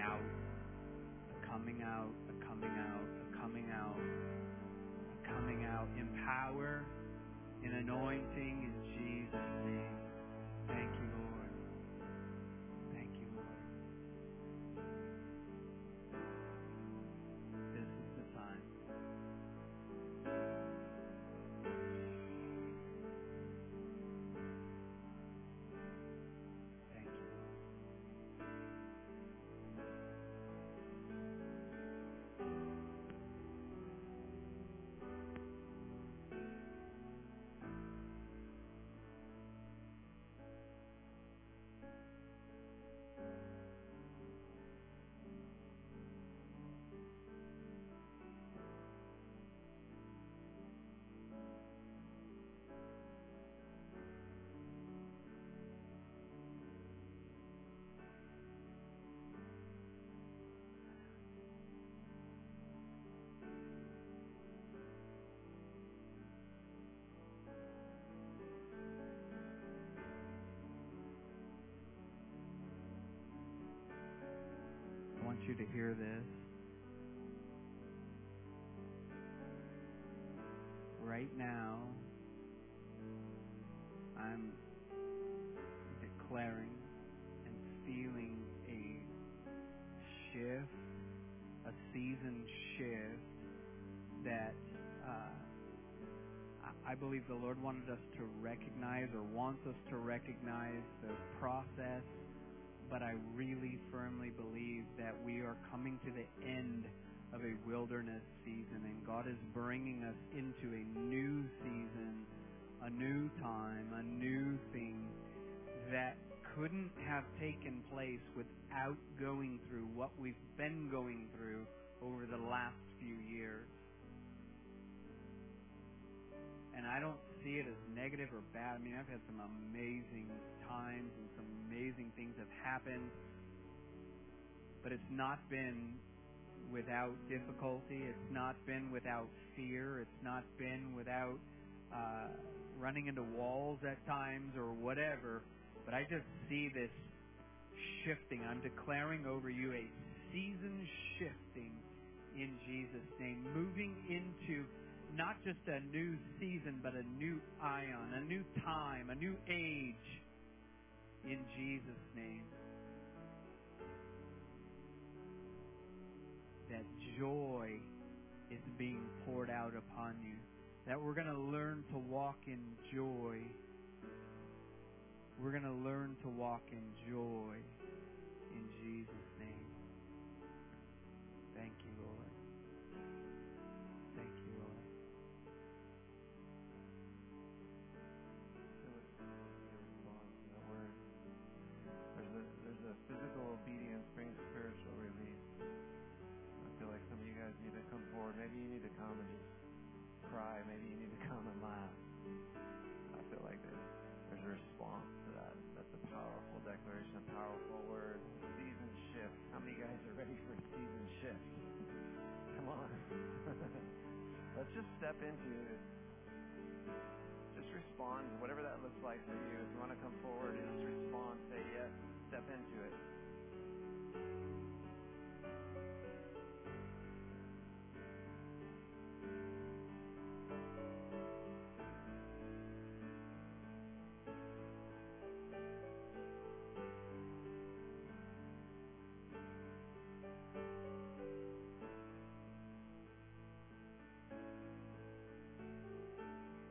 out, a coming out, a coming out, a coming out, a coming out in power, in anointing, in Jesus' name. Thank you, Lord. Thank you, Lord. This is the time. Thank you, Lord. I want you to hear this. Right now, I'm declaring and feeling a shift, a season shift that uh, I believe the Lord wanted us to recognize or wants us to recognize the process, but I really firmly believe that we are coming to the end of a wilderness season, and God is bringing us into a new season, a new time, a new thing that couldn't have taken place without going through what we've been going through over the last few years. And I don't see it as negative or bad. I mean, I've had some amazing times and some amazing things have happened, but it's not been without difficulty. It's not been without fear. It's not been without uh, running into walls at times or whatever. But I just see this shifting. I'm declaring over you a season shifting in Jesus' name, moving into not just a new season, but a new ion, a new time, a new age in Jesus' name. That joy is being poured out upon you. That we're going to learn to walk in joy. We're going to learn to walk in joy in Jesus' name. Thank you, Lord. Thank you, Lord. Feel it, feel response to that word. There's a there's a physical obedience brings spiritual release. I feel like some of you guys need to come forward. Maybe you need to come and just cry. Maybe you need to come and laugh. I feel like there's there's a response to that. That's a powerful declaration, a powerful word. Season shift. How many guys are ready for a season shift? Come on. Let's just step into it. Just respond, whatever that looks like for you. If you want to come forward and just respond, say yes, step into it.